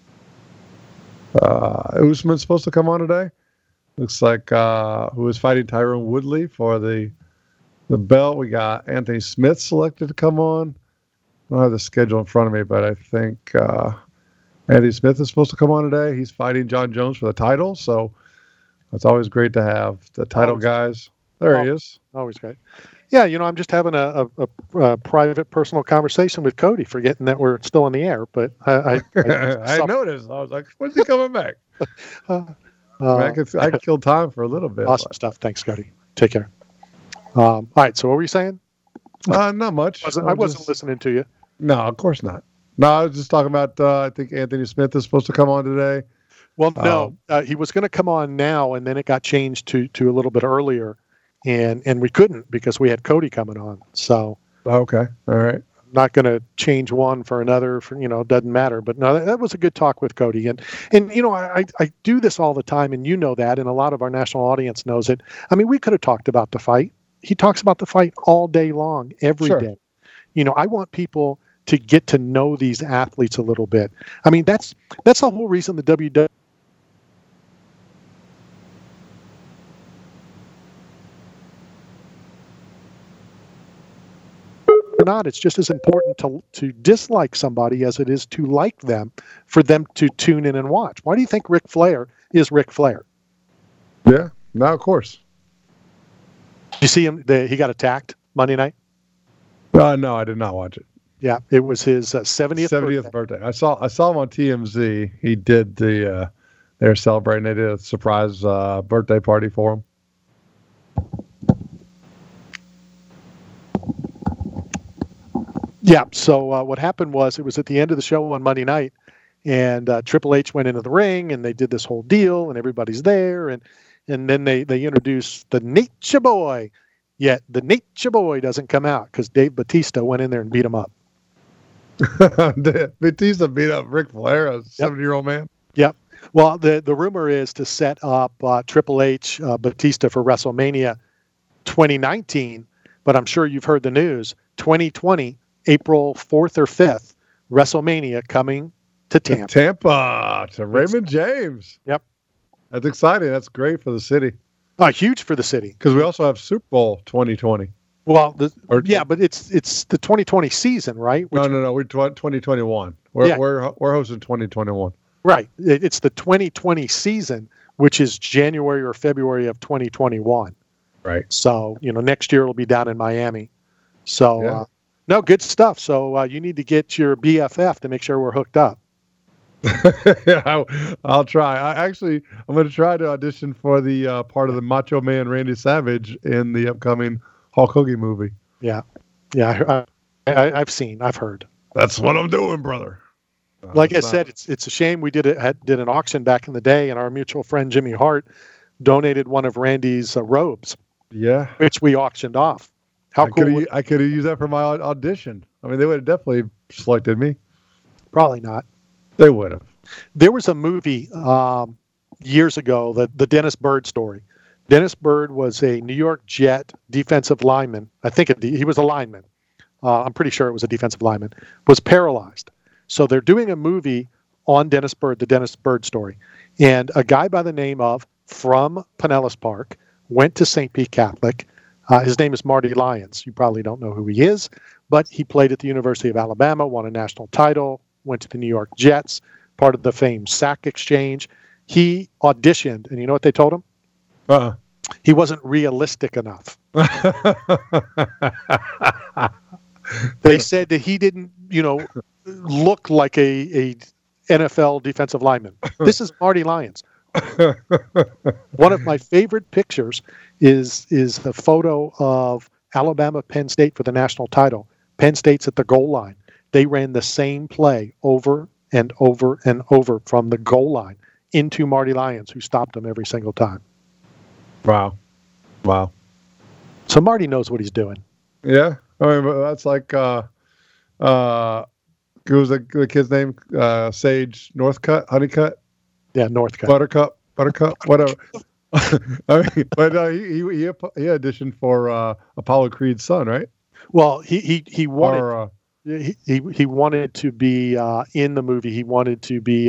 Usman's supposed to come on today. Looks like who is fighting Tyron Woodley for the belt. We got Anthony Smith selected to come on. I don't have the schedule in front of me, but I think Anthony Smith is supposed to come on today. He's fighting John Jones for the title, so it's always great to have the title guys. There he is. Always great. Yeah, I'm just having a private, personal conversation with Cody, forgetting that we're still in the air. But I noticed. I was like, when's he coming back? I could kill time for a little bit. Awesome stuff. Thanks, Cody. Take care. All right, so what were you saying? Not much. I wasn't listening to you. No, of course not. No, I was just talking about, I think Anthony Smith is supposed to come on today. Well, no, he was going to come on now, and then it got changed to a little bit earlier, and we couldn't because we had Cody coming on. So okay, all right. Not going to change one for another. Doesn't matter. But no, that was a good talk with Cody, and I do this all the time, and that, and a lot of our national audience knows it. I mean, we could have talked about the fight. He talks about the fight all day long, every day. I want people to get to know these athletes a little bit. I mean, that's the whole reason the WWE. Or not, it's just as important to dislike somebody as it is to like them, for them to tune in and watch. Why do you think Ric Flair is Ric Flair? Yeah, no, of course. You see him? He got attacked Monday night. No, I did not watch it. Yeah, it was his 70th birthday. I saw him on TMZ. He did they were celebrating. They did a surprise birthday party for him. Yeah. So what happened was it was at the end of the show on Monday night, and Triple H went into the ring, and they did this whole deal, and everybody's there, and then they introduced the Nature Boy. Yet the Nature Boy doesn't come out because Dave Bautista went in there and beat him up. Batista beat up Ric Flair, a 70-year-old man. Yep. Well, the rumor is to set up Triple H, Batista for WrestleMania 2019, but I'm sure you've heard the news. 2020, April 4th or 5th, WrestleMania coming to Tampa. To Raymond James. Yep. That's exciting. That's great for the city. Huge for the city. Because we also have Super Bowl 2020. Well, but it's the 2020 season, right? No. We're 2021. We're hosting 2021. Right. It's the 2020 season, which is January or February of 2021. Right. So, next year it'll be down in Miami. So, no, good stuff. So you need to get your BFF to make sure we're hooked up. Yeah, I'll try. I'm going to try to audition for the part of the Macho Man Randy Savage in the upcoming Hulk Hogan movie. Yeah. I've heard. That's what I'm doing, brother. Like I said, it's a shame we did an auction back in the day, and our mutual friend Jimmy Hart donated one of Randy's robes. Yeah, which we auctioned off. How cool! I could have used that for my audition. I mean, they would have definitely selected me. Probably not. They would have. There was a movie years ago, the Dennis Byrd story. Dennis Byrd was a New York Jet defensive lineman. I think he was a lineman. I'm pretty sure it was a defensive lineman. Was paralyzed. So they're doing a movie on Dennis Byrd, the Dennis Byrd story. And a guy by the name of, from Pinellas Park, went to St. Pete Catholic. His name is Marty Lyons. You probably don't know who he is, but he played at the University of Alabama, won a national title, went to the New York Jets, part of the famed sack exchange. He auditioned, and you know what they told him? He wasn't realistic enough. They said that he didn't, look like a NFL defensive lineman. This is Marty Lyons. One of my favorite pictures is a photo of Alabama Penn State for the national title. Penn State's at the goal line. They ran the same play over and over and over from the goal line into Marty Lyons, who stopped them every single time. Wow. So Marty knows what he's doing. Yeah. I mean, that's like, who was the kid's name? Sage Northcutt, Honeycutt? Yeah, Northcutt. Buttercup, whatever. I mean, but he auditioned for Apollo Creed's son, right? Well, he wanted he wanted to be in the movie. He wanted to be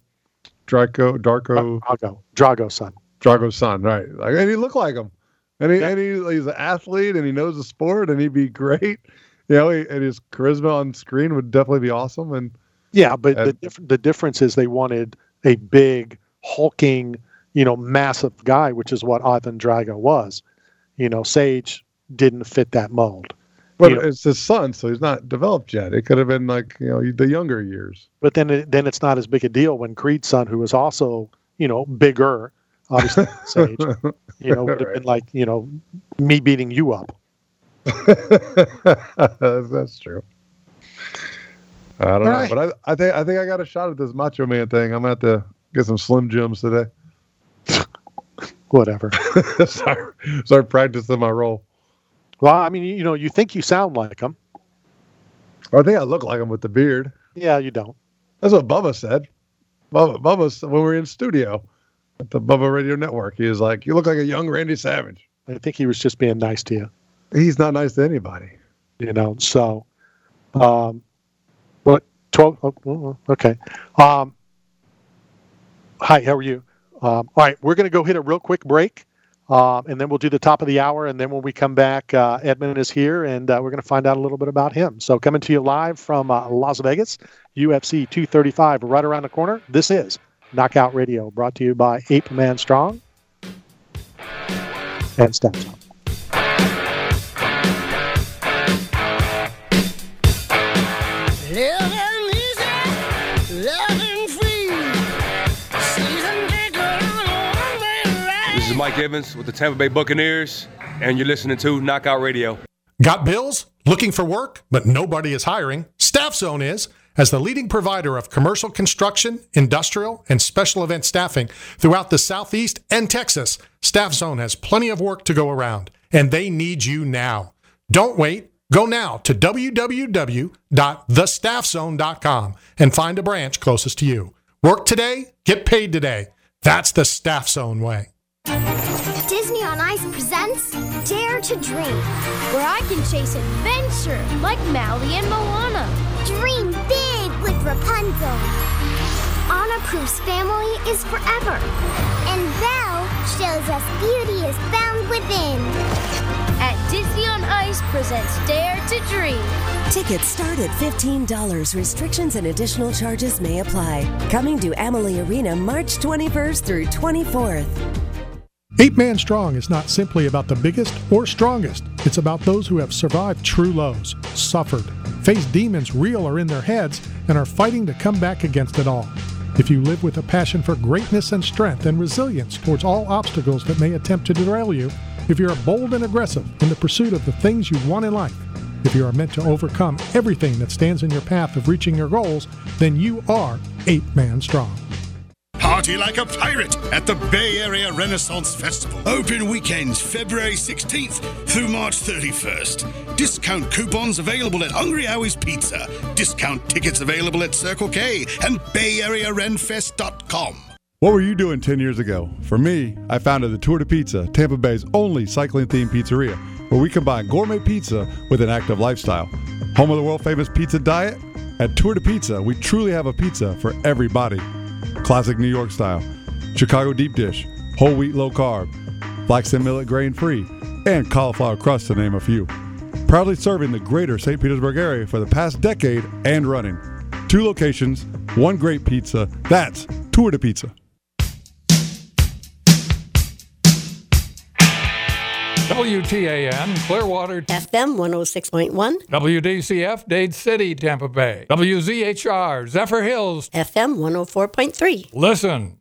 Drago's son. Drago's son, right? And he looked like him, and he's an athlete, and he knows the sport, and he'd be great. And his charisma on screen would definitely be awesome. And but the difference is they wanted a big, hulking, massive guy, which is what Ivan Drago was. Sage didn't fit that mold. But it's his son, so he's not developed yet. It could have been like, the younger years. But then it's not as big a deal when Creed's son, who was also, bigger, obviously, Sage, would have been like, me beating you up. That's true. I don't know, but I think I got a shot at this Macho Man thing. I'm gonna have to get some Slim Jims today. Whatever. Start practicing my role. Well, I mean, you think you sound like him. I think I look like him with the beard. Yeah, you don't. That's what Bubba said. Bubba, when we were in studio at the Bubba Radio Network, he was like, "You look like a young Randy Savage." I think he was just being nice to you. He's not nice to anybody. So, what? 12? Oh, okay. Hi, how are you? All right, we're going to go hit a real quick break, and then we'll do the top of the hour, and then when we come back, Edmund is here, and we're going to find out a little bit about him. So coming to you live from Las Vegas, UFC 235 right around the corner. This is Knockout Radio, brought to you by Ape Man Strong and Step Top. Mike Evans with the Tampa Bay Buccaneers, and you're listening to Knockout Radio. Got bills? Looking for work, but nobody is hiring? Staff Zone is. As the leading provider of commercial construction, industrial, and special event staffing throughout the Southeast and Texas, Staff Zone has plenty of work to go around, and they need you now. Don't wait. Go now to www.thestaffzone.com and find a branch closest to you. Work today, get paid today. That's the Staff Zone way. Disney on Ice presents Dare to Dream, where I can chase adventure like Maui and Moana. Dream big with Rapunzel. Anna proves family is forever, and Belle shows us beauty is found within. At Disney on Ice presents Dare to Dream. Tickets start at $15. Restrictions and additional charges may apply. Coming to Amalie Arena March 21st through 24th. 8 Man Strong is not simply about the biggest or strongest. It's about those who have survived true lows, suffered, faced demons real or in their heads, and are fighting to come back against it all. If you live with a passion for greatness and strength and resilience towards all obstacles that may attempt to derail you, if you are bold and aggressive in the pursuit of the things you want in life, if you are meant to overcome everything that stands in your path of reaching your goals, then you are 8 Man Strong. Party like a pirate at the Bay Area Renaissance Festival. Open weekends February 16th through March 31st. Discount coupons available at Hungry Howie's Pizza. Discount tickets available at Circle K and BayAreaRenFest.com. What were you doing 10 years ago? For me, I founded the Tour de Pizza, Tampa Bay's only cycling-themed pizzeria, where we combine gourmet pizza with an active lifestyle. Home of the world-famous pizza diet? At Tour de Pizza, we truly have a pizza for everybody. Classic New York style, Chicago deep dish, whole wheat low carb, flax and millet grain free, and cauliflower crust to name a few. Proudly serving the greater St. Petersburg area for the past decade and running. 2 locations, 1 great pizza. That's Tour de Pizza. WTAN, Clearwater, FM 106.1, WDCF, Dade City, Tampa Bay, WZHR, Zephyr Hills, FM 104.3. Listen